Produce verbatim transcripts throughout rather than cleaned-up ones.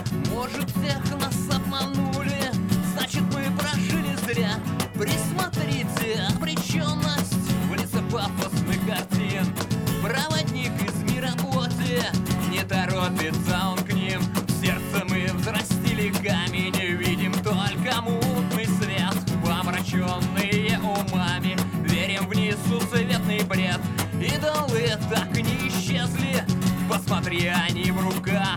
Может, всех нас обманули, значит, мы прожили зря. Присмотрите, обреченность в лице пафосных картин. Проводник из мира боти, не торопится он к ним. В сердце мы взрастили камень, видим только мутный свет. Помраченные умами, верим в несусветный бред. Идолы так и не исчезли, посмотри, они в руках.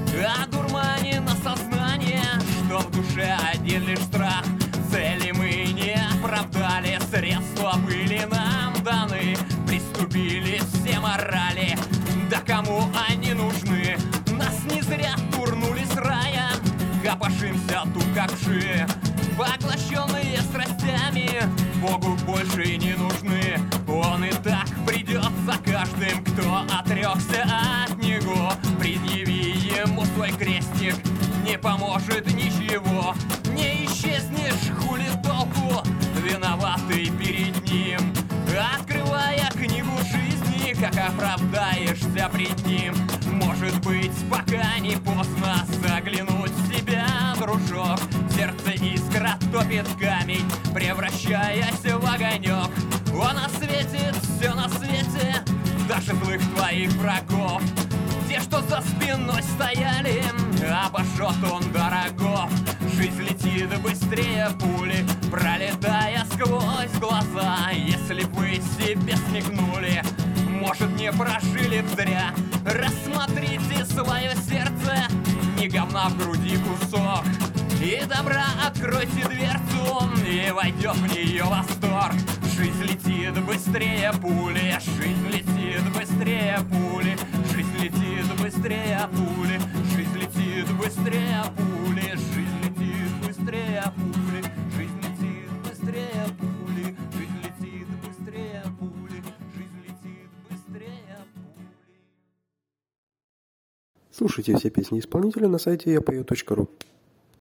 Одурманено сознание, что в душе один лишь страх. Цели мы не оправдали, средства были нам даны. Приступили все морали, да кому они нужны? Нас не зря турнули с рая, копошимся тут как вши. Поглощенные страстями, Богу больше не нужны. Он и так придет за каждым, кто отрекся от него. Предъяви ему свой крестик, не поможет ничего. Не исчезнешь, хули толку, виноватый перед ним. Открывая книгу жизни, как оправдаешься пред ним. Может быть, пока не поздно заглянуть в себя, дружок. Сердце искра топит камень, превращаясь в огонек. Он осветит все на свете, даже злых твоих врагов. Те, что за спиной стояли, обожжет он дорогов. Жизнь летит быстрее пули, пролетая сквозь глаза. Если б вы себе смекнули, может, не прожили б зря. Рассмотрите свое сердце, не говна в груди кусок. И добра откройте дверцу, и войдет в нее восторг. Жизнь летит быстрее пули, жизнь летит быстрее пули. Жизнь летит быстрее пули, жизнь летит быстрее пули. Жизнь летит быстрее пули, жизнь летит быстрее пули. Жизнь летит быстрее пули, жизнь летит быстрее пули. Слушайте все песни исполнителя на сайте я пою точка ру.